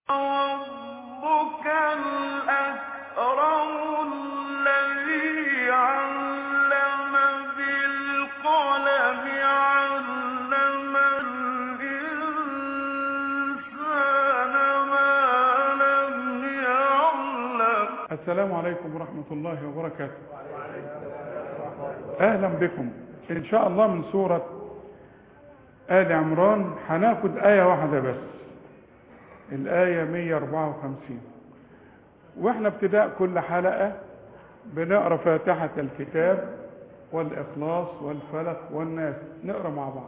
ربك الأكرم الذي علم بالقلم علم الإنسان ما لم يعلم. السلام عليكم ورحمة الله وبركاته. أهلا بكم. إن شاء الله من سورة آل عمران هناخد آية واحدة بس، الآية 154. وإحنا ابتداء كل حلقة بنقرأ فاتحة الكتاب والإخلاص والفلق والناس، نقرأ مع بعض.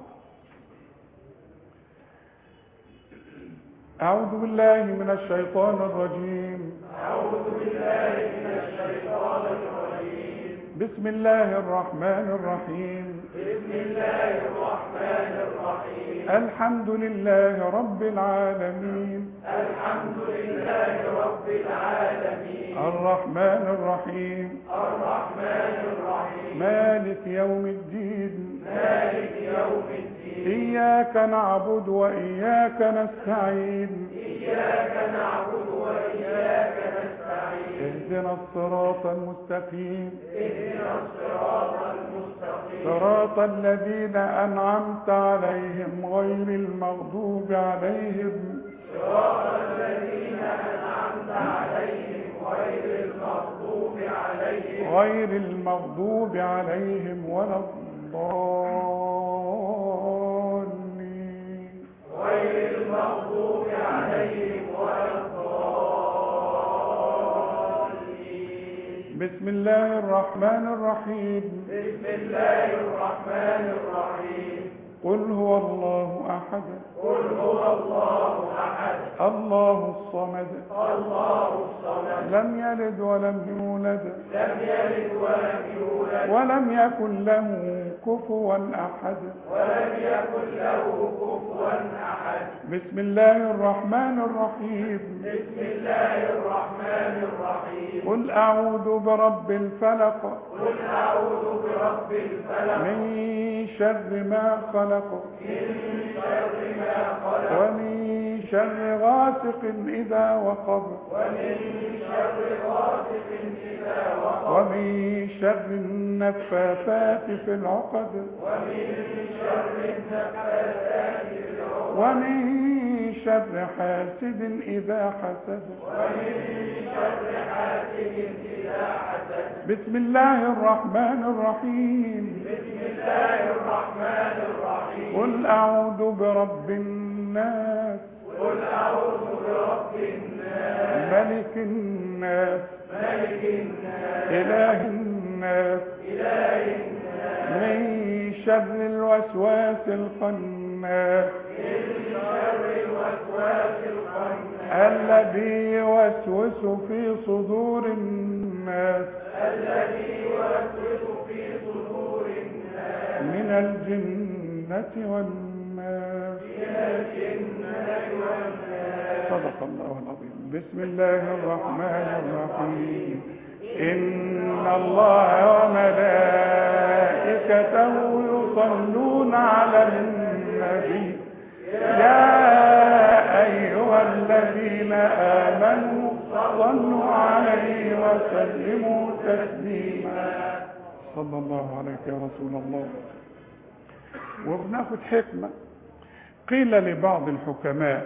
أعوذ بالله من الشيطان الرجيم. أعوذ بالله من الشيطان الرجيم. بسم الله الرحمن الرحيم. بسم الله الرحمن الرحيم. الحمد لله رب العالمين. الحمد لله رب العالمين. الرحمن الرحيم. الرحمن الرحيم. مالك يوم الدين. مالك يوم الدين. إياك نعبد وإياك نستعين. إياك نعبد وإياك نستعين. اهدنا الصراط المستقيم. اهدنا الصراط المستقيم. صراط الذين أنعمت عليهم غير المغضوب عليهم. صراط الذين أنعمت عليهم غير المغضوب عليهم ولا الضالين. غير المغضوب عليهم ولا الضالين. بسم الله الرحمن الرحيم. بسم الله الرحمن الرحيم. قل هو الله أحد. قل هو الله أحد. الله الصمد. الله الصمد. لم يلد ولم يولد. لم يلد ولم يولد. ولم يكن له كفوا أحد. ولم يكن له كفوا أحد. بسم الله الرحمن الرحيم. بسم الله الرحمن الرحيم. قل أعوذ برب الفلق. قل أعوذ برب الفلق. من شر ما خلق. من شر ما خلق. ومن شر غاسق إذا وقب. ومن شر غاسق إذا وقب. ومن شر النفاثات في العقد. ومن شر النفاثات في العقد. ومن شر حاسد إذا حسد. ومن شر حاسد إذا حسد. بسم الله الرحمن الرحيم. بسم الله الرحمن الرحيم. قل أعوذ برب الناس. قل أعوذ برب الناس. ملك الناس. ملك الناس. إله الناس. إله الناس. من شر الوسواس الخناس. من شر الوسواس الخناس. الذي يوسوس في صدور الناس. الذي يوسوس في صدور الناس. من الجنة والناس. من الجنة والناس. صدق الله العظيم. بسم الله الرحمن الرحيم. إن الله وملائكته يصلون على النبي يا أيها الذين آمنوا صلوا عليه وسلموا تسليما. صلى الله عليك يا رسول الله. وبناخد حكمة. قيل لبعض الحكماء: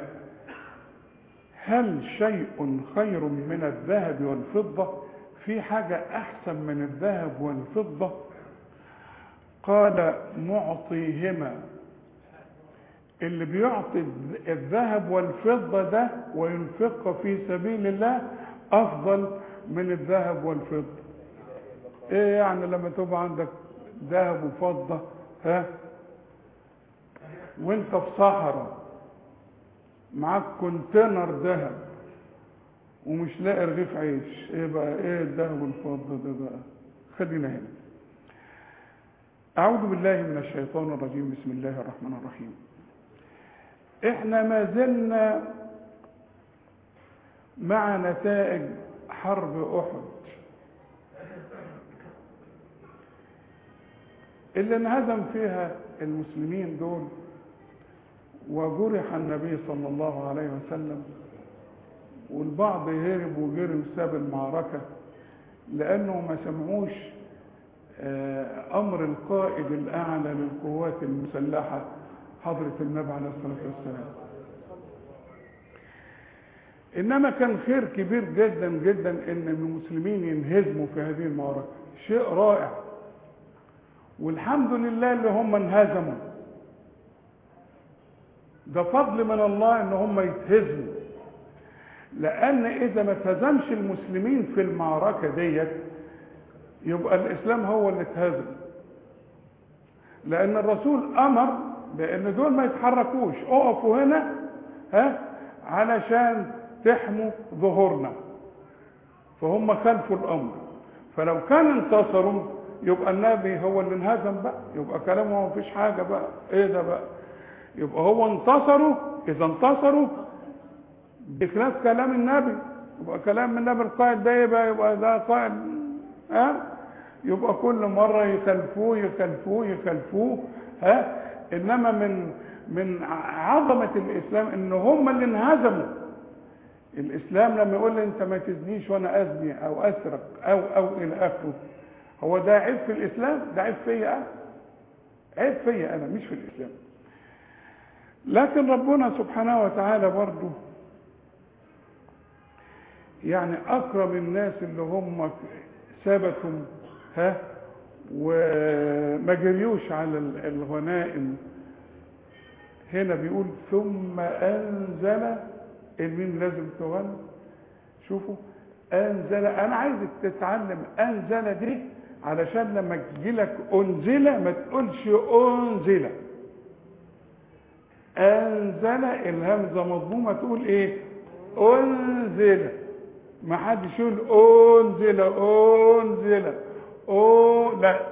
هل شيء خير من الذهب والفضة؟ في حاجة أحسن من الذهب والفضة؟ قال: معطيهما. اللي بيعطي الذهب والفضة ده وينفقه في سبيل الله أفضل من الذهب والفضة. إيه يعني لما تبقى عندك ذهب وفضة وانت في صحراء معاك كونتينر ذهب ومش لاقي رغيف عيش، ايه بقى ايه الذهب والفضة ده بقى؟ خلينا هنا. أعوذ بالله من الشيطان الرجيم. بسم الله الرحمن الرحيم. احنا ما زلنا مع نتائج حرب أحد اللي انهزم فيها المسلمين دول وجرح النبي صلى الله عليه وسلم البعض هرب وجري وساب المعركة لأنه ما سمعوش أمر القائد الأعلى للقوات المسلحة حضرة النبي عليه الصلاة والسلام. إنما كان خير كبير جدا جدا إن المسلمين ينهزموا في هذه المعركة، شيء رائع، والحمد لله اللي هم انهزموا، ده فضل من الله إن هم يتهزموا، لأن إذا ما اتهزمش المسلمين في المعركة ديت يبقى الإسلام هو اللي اتهزم، لأن الرسول أمر بأن دول ما يتحركوش، اقفوا هنا علشان تحموا ظهورنا، فهم خلفوا الأمر. فلو كان انتصروا يبقى النبي هو اللي انهزم بقى، يبقى كلامه ما فيش حاجة بقى، ايه ده بقى؟ يبقى هو انتصروا، إذا انتصروا بخلاف كلام النبي، يبقى كلام النبي القائد ده يبقى ده قائد يبقى كل مرة يخلفوه يخلفوه يخلفوه إنما من عظمة الإسلام إن هم اللي انهزموا. الإسلام لما يقول لي أنت ما تزنيش وأنا أزني أو أسرق أو إلى آخره، هو ده عيب في الإسلام؟ ده عيب فيا أنا، عيب فيا أنا مش في الإسلام. لكن ربنا سبحانه وتعالى برضه يعني أكرم الناس اللي هم ثبتوا وما جريوش على الغنائم. هنا بيقول ثم أنزل، الميم لازم تغنى، شوفوا أنزل. أنا عايزك تتعلم أنزل دي علشان لما تجيلك أنزل ما تقولش أنزل. أنزل الهمزة مضمومة تقول إيه؟ أنزل. ما حدش يقول أنزل أنزل لا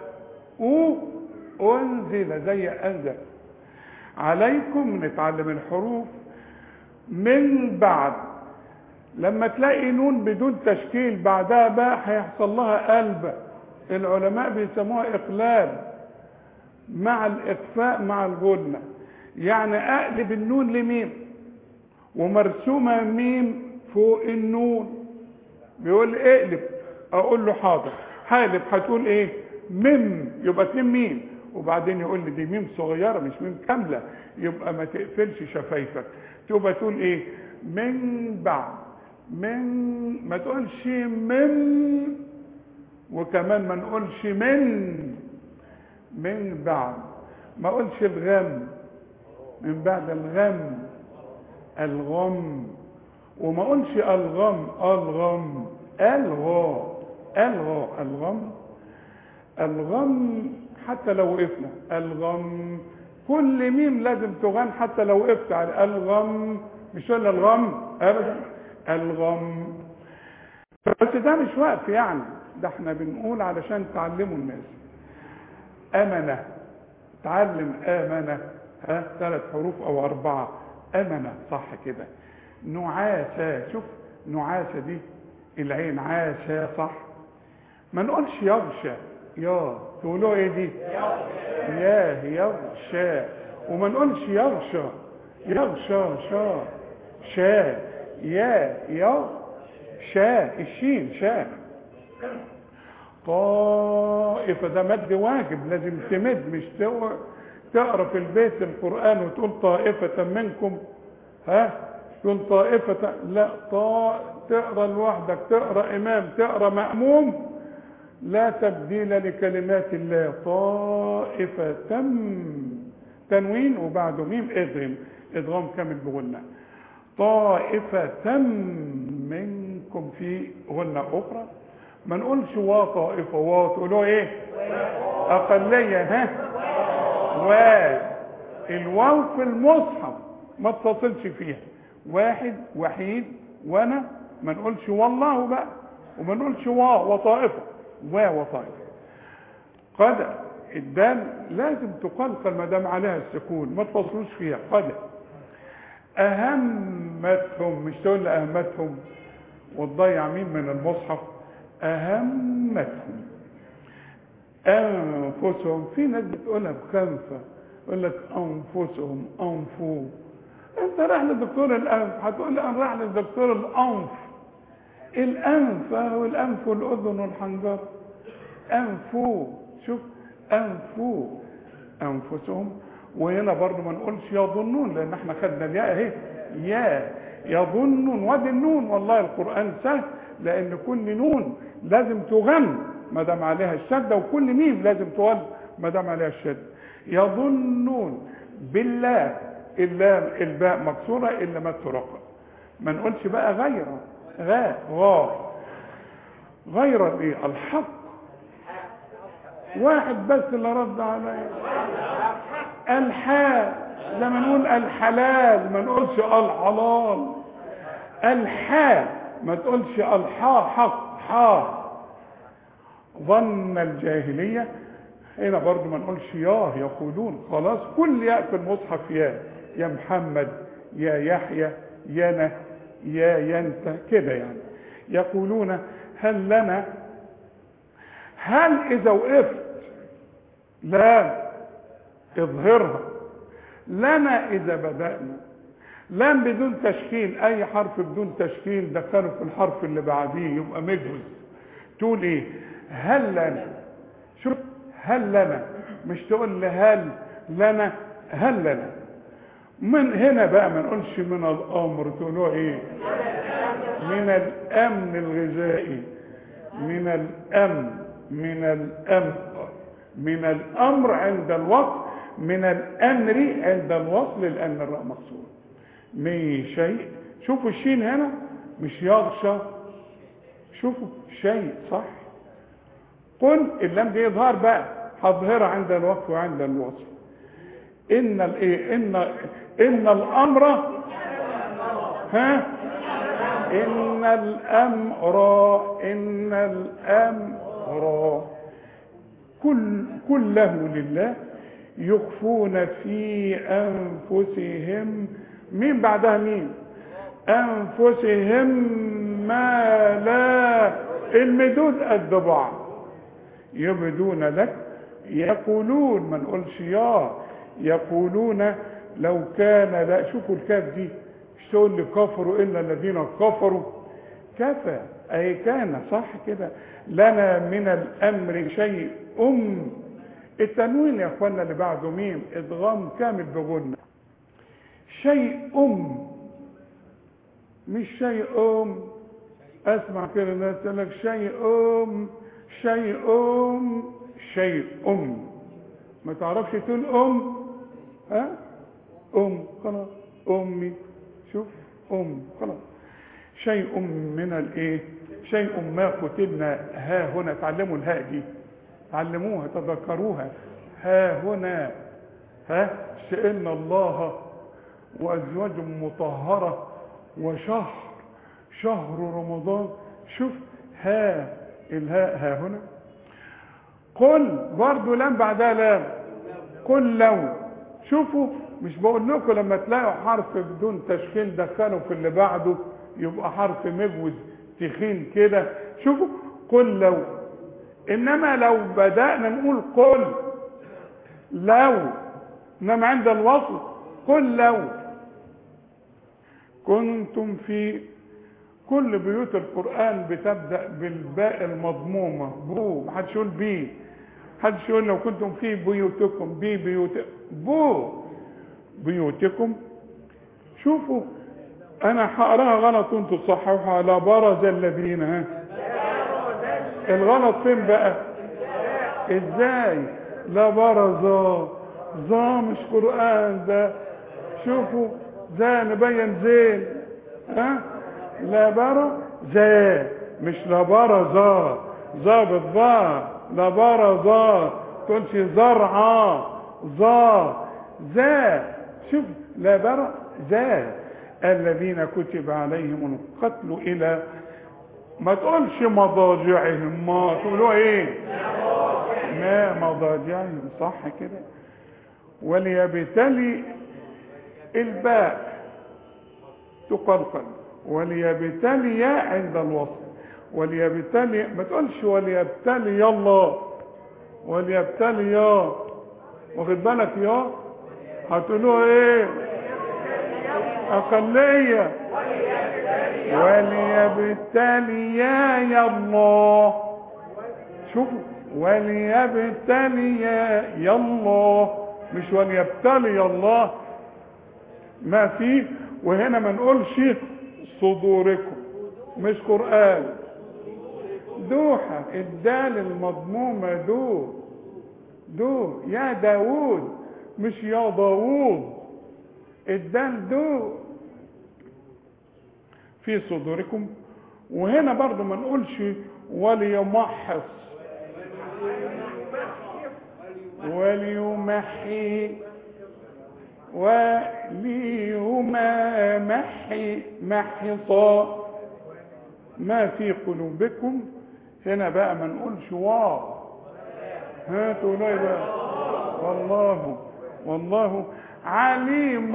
أنزل زي أنزل. عليكم نتعلم الحروف من بعد، لما تلاقي نون بدون تشكيل بعدها بقى هيحصل لها قلب، العلماء بيسموها إقلاب مع الإخفاء مع الغنة، يعني أقلب النون لميم ومرسومة ميم فوق النون، بيقول اقلب، اقول له حاضر، حالب هتقول ايه؟ ميم، يبقى 2 ميم، وبعدين يقول لي دي ميم صغيره مش ميم كامله، يبقى ما تقفلش شفايفك، تبقى تقول ايه؟ من بعد، من، ما تقولش من، وكمان ما نقولش من بعد، ما اقولش الغم، من بعد الغم، الغم، وما اقولش الغم، الغم حتى لو وقفنا، الغم كل ميم لازم تغن حتى لو وقفت على الغم، مش ولا الغم ابدا، الغم. بس ده مش وقف يعني، ده احنا بنقول علشان تعلموا الناس. امنه، تعلم امنه، 3 حروف او 4، امنه صح كده. نعاسة، شوف نعاسة دي العين عاشة صح، ما نقولش يغشى، يا تقولوا ايه دي؟ يا يغشى، وما نقولش يغشى، يغشى شا يا يغشى، الشين شا. طائفة ده مد واجب، لازم تمد، مش تقرا في البيت القرآن وتقول طائفة منكم تقول طائفة، لا، تقرا لوحدك، تقرا امام، تقرا مأموم، لا تبديل لكلمات الله. طائفة، تنوين وبعده ميم، ادغام كامل بغنة. طائفة منكم، في غنة اخرى ما نقولش طائفة، تقولوا ايه؟ اقلية، الواو في المصحف ما اتصلش فيها، واحد وحيد، وانا ما نقولش والله بقى، وما نقولش وطائفة، وطائفة. قد الدال لازم تقلقل ما دام عليها السكون، ما تفصلوش فيها. قد اهمتهم، مش تقول اهمتهم وتضيع مين من المصحف، اهمتهم. انفسهم، في ناس بتقولها بخنفه، يقول لك انفسهم، انفو. انت رايح لدكتور الانف هتقول لي انا رايح لدكتور الانف، الانف والانف والاذن والحنجره. انفوا، شوف انفوا انفسهم. وهنا برضو ما نقولش يظنون، لان احنا خدنا الياء اهي، يا يظنون، وادي النون. والله القران سهل، لان كل نون لازم تغن ما دام عليها الشده، وكل ميم لازم تغن ما دام عليها الشده. يظنون بالله، اللام الباء مكسوره الا ما ترقى. ما نقولش بقى غير غا غير ايه؟ الحق. واحد بس اللي رد عليا، الحاء. لما نقول الحلال ما نقولش الحلال. الحاء ما تقولش الحاء حق حا. ظن الجاهلية، هنا برضو ما نقولش ياه يقولون. خلاص كل ياء في المصحف يا محمد، يا يحيى، يا ينت كده يعني. يقولون هل لنا، هل اذا وقفت لا اظهرها، لنا اذا بدأنا. لام بدون تشكيل، اي حرف بدون تشكيل دخله في الحرف اللي بعديه يبقى مجوز. تقول ايه؟ هل لنا. شوف هل لنا، مش تقول هل لنا، هل لنا. من هنا بقى ما نقولش من الامر، تقولوا ايه؟ من الامن الغذائي، من الامن، من الامر، من الامر عند الوصل، من الامر عند الوصل، لان الراء مكسور. من شيء، شوفوا الشين هنا مش يغشى، شوفوا شيء صح. قل اللام دي اظهار بقى، هظهرها عند الوقف وعند الوصل. ان الايه، ان الامر، ها، ان الامر، ان الامر كله لله يخفون في انفسهم. مين بعدها مين؟ انفسهم ما لا، المدود قد بعض. يبدون لك، يقولون ما نقولش يا، يقولون لو كان لا. شوفوا الكاف دي، مش تقول لي كفروا الا الذين كفروا، كفى اي كان صح كده. لنا من الامر شيء. التنوين يا اخوانا اللي بعده ميم، ادغام كامل بغنى. شيء مش شيء اسمع كده الناس تقول لك شيء شيء ما تعرفش تقول ها خلاص امي. شوف خلاص. شيء من الايه، شيء ما كتبنا. ها هنا تعلموا الهاء دي، تعلموها تذكروها. ها هنا، ها شئن الله وازواج مطهره شهر رمضان. شوف ها الهاء ها هنا. قل برضو لام بعدها لام. قل لو. شوفوا مش بقول لكم لما تلاقوا حرف بدون تشكيل دخلوا في اللي بعده يبقى حرف مجوز تخين كده. شوفوا قل لو. انما لو بدأنا نقول قل لو، انما عند الوصل قل لو كنتم في. كل بيوت القرآن بتبدأ بالباء المضمومة بو، محدش يقول بي، محدش يقول لو كنتم في بيوتكم بو بيوتكم. شوفوا انا هقراها غلط وانتوا تصححوها. لا برز الذين، ها الغلط فين بقى؟ ازاي؟ لا برز ظا مش قرآن ده. شوفوا ذا نبين زين، ها لا برز ذا مش لا برز ظا بالظا. لا برز تقولش زرعا ظا ذا. شوف لا برز ذا الذين كتب عليهم القتل الى، ما تقولش مضاجعهم، ما تقولوا ايه؟ ما مضاجعهم صح كده. وليبتلي الباء تقلقل، وليبتلي عند الوصل. وليبتلي ما تقولش وليبتلي يلا، وليبتلي يا، واخد بالك يا هتقولوا ايه؟ اقليه. وليبتلي وليبتلي الله. شوفوا، وليبتلي الله، مش وليبتلي الله ما فيه. وهنا ما نقولش صدوركم، مش قرآن. دوحة، الدال المضمومة دو يا داوود، مش يا داوود. الدال دو في صدوركم. وهنا برضو ما نقولش وليمحص، وليمحي، محصا ما في قلوبكم. هنا بقى ما نقولش واو. هاتوا لي بقى. والله عليم.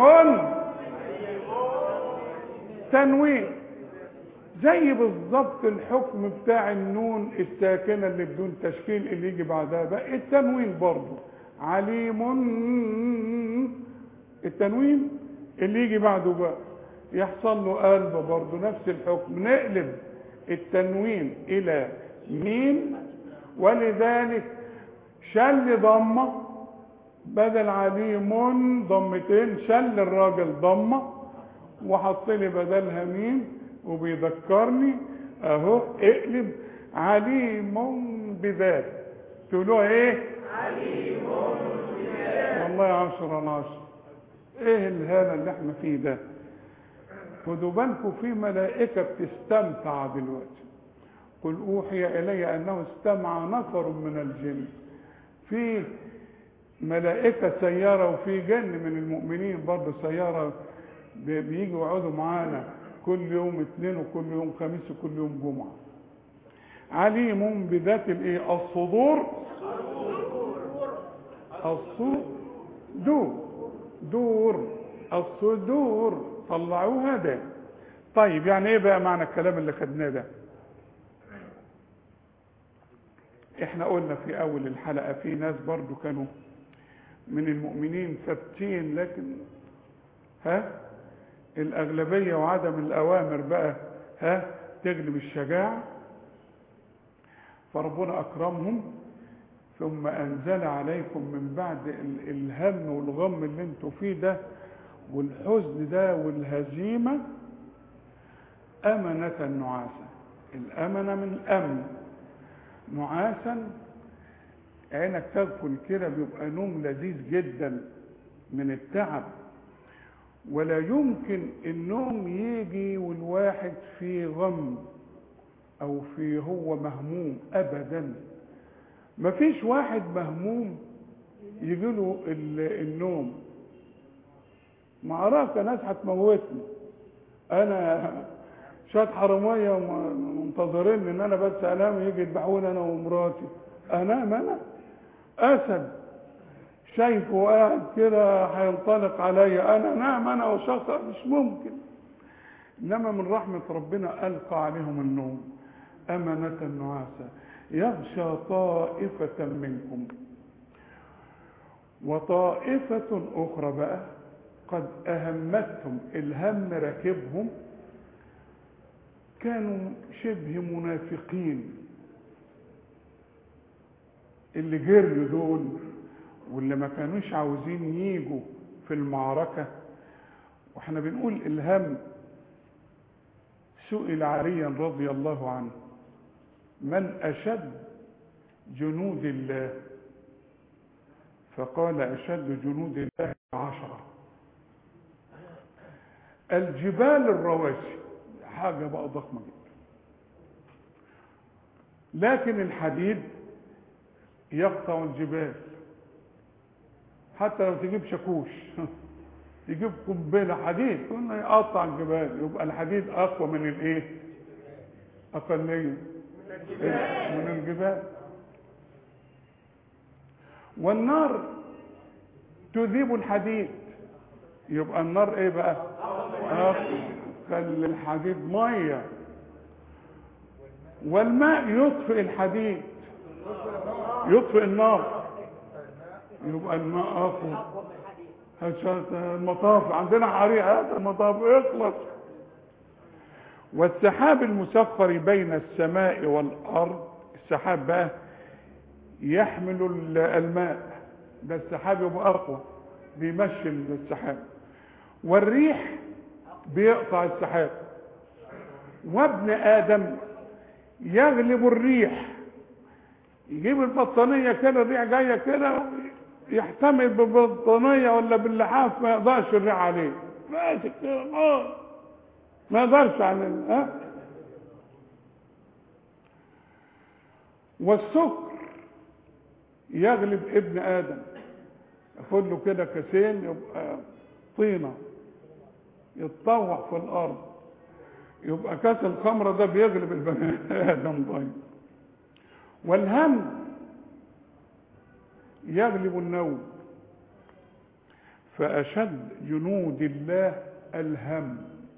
تنوين زي بالظبط الحكم بتاع النون الساكنه اللي بدون تشكيل اللي يجي بعدها بقى التنوين برضو عليم. التنوين اللي يجي بعده بقى يحصل له قلب برضو نفس الحكم، نقلب التنوين الى ميم. ولذلك شل ضمه بدل عليم ضمتين، شل الراجل ضمه وحط لي بدلها ميم، وبيذكرني اهو اقلب عليم بذات. تقولوها ايه؟ عليم بذات. والله 10 على 10. ايه الهالة اللي احنا فيه ده؟ خدوا بالكم، في ملائكة بتستمتع دلوقتي. قل اوحي الي انه استمع نفر من الجن. في ملائكة سيارة وفي جن من المؤمنين برضه سيارة بيجوا يقعدوا معانا كل يوم اثنين وكل يوم خميس وكل يوم جمعة. عليم بذات الايه؟ الصدور. الصدور طلعوها ده. طيب يعني ايه بقى معنى الكلام اللي خدناه ده؟ احنا قلنا في اول الحلقة في ناس برضو كانوا من المؤمنين ثابتين، لكن الأغلبية وعدم الأوامر بقى تغلب الشجاعة، فربنا أكرمهم ثم أنزل عليكم من بعد الهم والغم اللي انتوا فيه ده والحزن ده والهزيمة أمنة نعاسا. الأمنة من الأمن، نعاسا عينك تغفل كده، بيبقى نوم لذيذ جدا من التعب. ولا يمكن النوم يجي والواحد في غم او في هو مهموم ابدا. مفيش واحد مهموم يجيله النوم. معركة ناس هتموتني، انا شوية حرامية منتظرين ان انا بس انام يجي يذبحوني انا ومراتي. انام انا؟ اسد شايفه قاعد كده هينطلق عليا، انا نام انا وشخص؟ مش ممكن. انما من رحمة ربنا القى عليهم النوم امنة نعاسا يغشى طائفة منكم وطائفة اخرى بقى قد اهمتهم، الهم راكبهم، كانوا شبه منافقين. اللي جروا دول واللي ما كانوش عاوزين ييجوا في المعركة. واحنا بنقول الهم. سئل علي رضي الله عنه من أشد جنود الله؟ فقال أشد جنود الله 10. الجبال الرواسي، حاجة بقى ضخمة جدا. لكن الحديد يقطع الجبال، حتى لو تجيب شاكوش تجيب قنبله حديد قلنا يقطع الجبال. يبقى الحديد اقوى من الايه؟ اقليه من الجبال. والنار تذيب الحديد. يبقى النار ايه بقى؟ خلي الحديد ميه. والماء يطفئ الحديد، يطفئ النار. يبقى الماء اقوى. المطاف عندنا حريق، هذا المطاف يخلص. والسحاب المسخر بين السماء والأرض، السحاب بقى يحمل الماء، ده السحاب يبقى أقوى بيمشي السحاب، والريح بيقطع السحاب، وابن آدم يغلب الريح، يجيب البطانية كده الريح جاية كده يحتمل بالبطانية ولا باللحاف ما يقدرش الريح عليه، ماسك كده ما يقدرش عليه. والسكر يغلب ابن آدم، ياخد له كده كاسين يبقى طينة يتطوح في الأرض، يبقى كاس الخمرة ده بيغلب البني آدم طيب. والهم يغلب النوم، فأشد جنود الله الهم،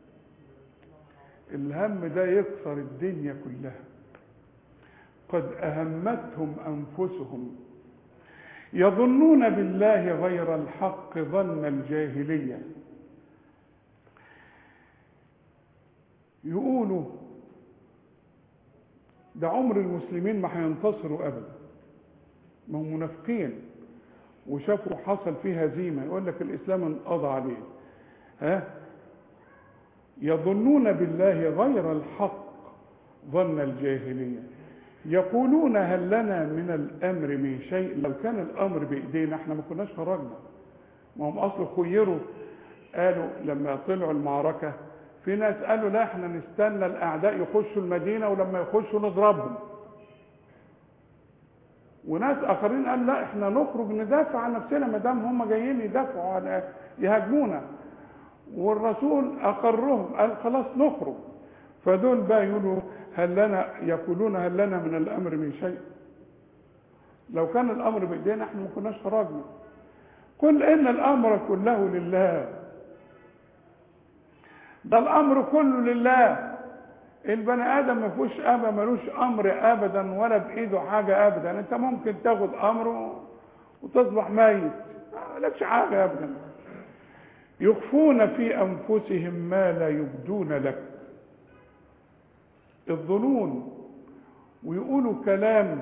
الهم ده يكسر الدنيا كلها. قد أهمتهم أنفسهم يظنون بالله غير الحق ظن الجاهلية. يقولوا ده عمر المسلمين ما هينتصروا أبدا، ما هم منافقين وشافوا حصل فيه هزيمة، يقول لك الإسلام انقضى عليه. يظنون بالله غير الحق ظن الجاهلية، يقولون هل لنا من الأمر من شيء، لو كان الأمر بإيدينا احنا ما كناش خرجنا. ما هم أصل خيروا، قالوا لما طلعوا المعركة في ناس قالوا لا احنا نستنى الأعداء يخشوا المدينة ولما يخشوا نضربهم، وناس آخرين قال لا احنا نخرج ندافع عن نفسنا ما دام هم جايين يدافعوا عن يهاجمونا، والرسول أقرهم قال خلاص نخرج. فدول بقى يقولوا يقولون هل لنا من الأمر من شيء، لو كان الأمر بإيدينا احنا ما كناش خرجنا. قل إن الأمر كله لله، ده الأمر كله لله. البني آدم ما فيهوش ملوش أمر أبدا ولا بإيده حاجة أبدا. أنت ممكن تاخد أمره وتصبح ميت، ما لكش حاجة أبدا. يخفون في أنفسهم ما لا يبدون لك، الظنون، ويقولوا كلام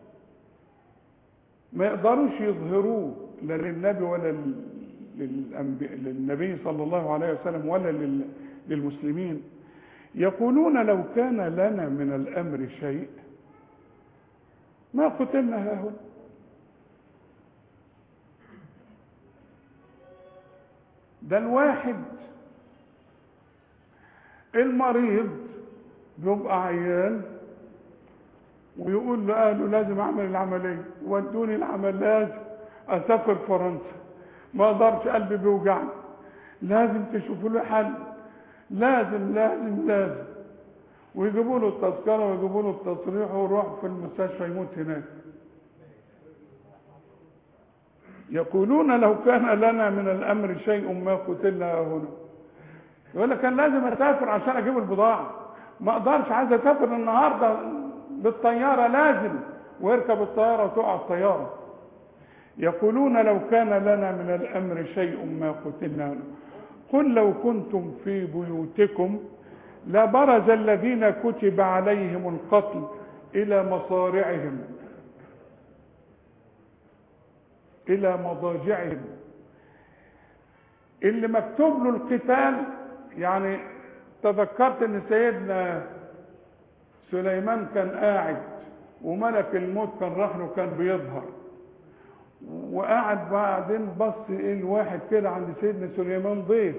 ما يقدروش يظهروه لا للنبي ولا للنبي صلى الله عليه وسلم ولا للمسلمين. يقولون لو كان لنا من الأمر شيء ما قتلنا هاهنا. ده الواحد المريض بيبقى عيان ويقول لأهله لازم أعمل العملية، ودوني العمل، لازم أسافر فرنسا، ما أقدرش قلبي بيوجعني، لازم تشوفوا له حل، لازم لازم لازم، ويجيبوا له التذكرة ويجيبوا له التصريح ويروح في المستشفى يموت هناك. يقولون لو كان لنا من الأمر شيء ما قتلنا هنا. يقول لك كان لازم أسافر عشان أجيب البضاعة، ما أقدرش، عايز أسافر النهاردة بالطيارة لازم، ويركب الطيارة وتقع الطيارة. يقولون لو كان لنا من الأمر شيء ما قتلنا هنا. قل لو كنتم في بيوتكم لبرز الذين كتب عليهم القتل إلى مصارعهم إلى مضاجعهم. اللي مكتوب له القتال، يعني تذكرت ان سيدنا سليمان كان قاعد وملك الموت كان راح له كان بيظهر، وقاعد بعدين بص الواحد كده عند سيدنا سليمان ضيف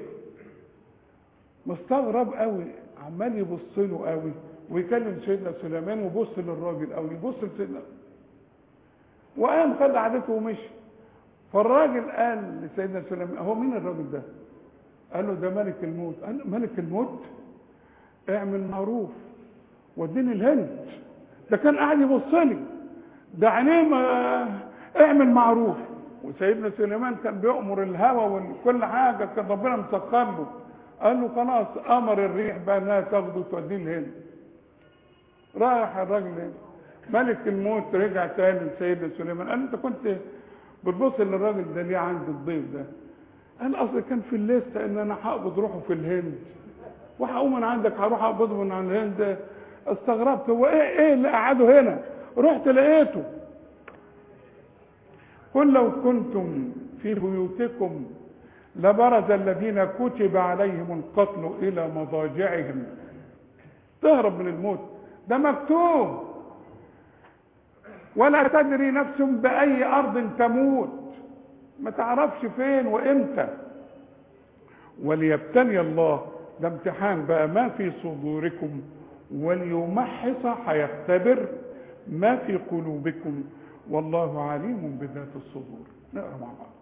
مستغرب قوي، عمال يبص له قوي ويكلم سيدنا سليمان ويبص للراجل او يبص لسيدنا، وقام خد عادته ومشي. فالراجل قال لسيدنا سليمان هو مين الراجل ده؟ قال له ده ملك الموت. قال له ملك الموت؟ اعمل معروف وديني الهند، ده كان قاعد يبص لي، ده عينيه اعمل معروف. وسيدنا سليمان كان بيأمر الهوى وكل حاجه كان ربنا مسخر له. قال له خلاص، امر الريح بقى انها تاخده توديه الهند. راح الراجل ملك الموت رجع تاني لسيدنا سليمان قال انت كنت بتبص للراجل ده ليه عند الضيف ده؟ قال اصل كان في الليسته ان انا هقبض روحه في الهند وهقوم من عندك هروح اقبضه من عند الهند. استغربت، هو ايه اللي قعده هنا؟ رحت لقيته. قل لو كنتم في بيوتكم لبرز الذين كتب عليهم القتل الى مضاجعهم. تهرب من الموت، ده مكتوب. ولا تدري نفس باي ارض تموت، ما تعرفش فين وامتى. وليبتلي الله، ده امتحان بقى، ما في صدوركم وليمحص، هيختبر ما في قلوبكم والله عليم بذات الصدور. نقرا مع بعض.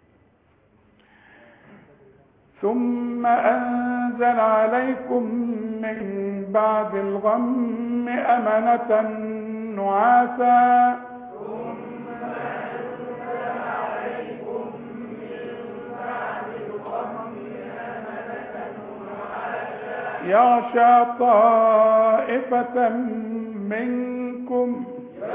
ثم أنزل عليكم من بعد الغم أمنة نعاسا يغشى طائفة منكم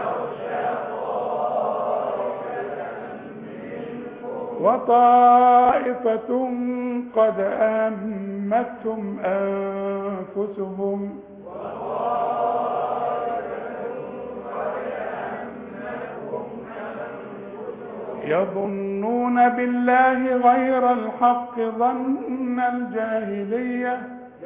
وطائفة قد أهمتهم أنفسهم يظنون بالله غير الحق ظن الجاهلية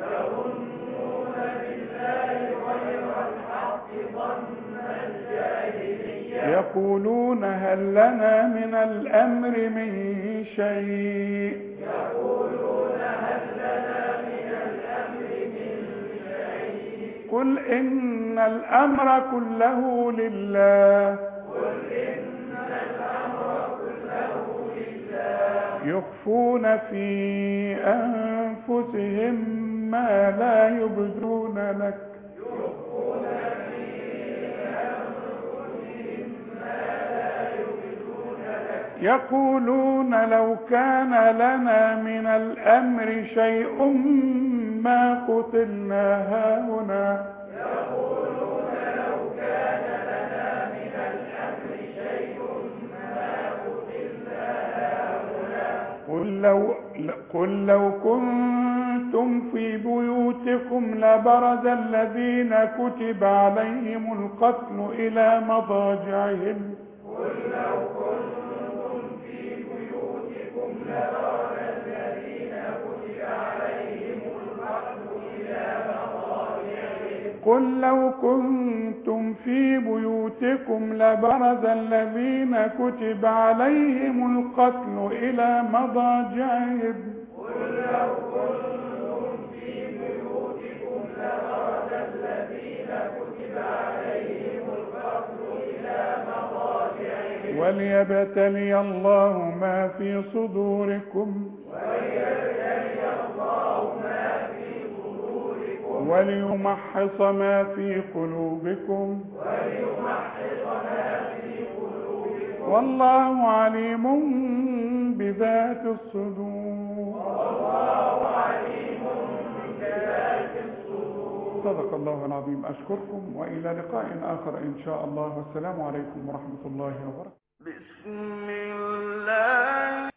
يقولون هل لنا من الأمر من شيء قل إن الأمر كله لله يخفون في أنفسهم ما لا يبدون لك يقولون لو كان لنا من الأمر شيء ما قتلنا هاهنا قل لو كنتم في بيوتكم لبرز الذين كتب عليهم القتل إلى مضاجعهم قل لو كنتم في بيوتكم لبرز الذين كتب عليهم القتل إلى مضاجعهم وليبتلي الله ما في صدوركم وليمحص ما في قلوبكم والله عليم بذات الصدور. صدق الله العظيم. أشكركم وإلى لقاء آخر إن شاء الله، والسلام عليكم ورحمة الله وبركاته. بسم الله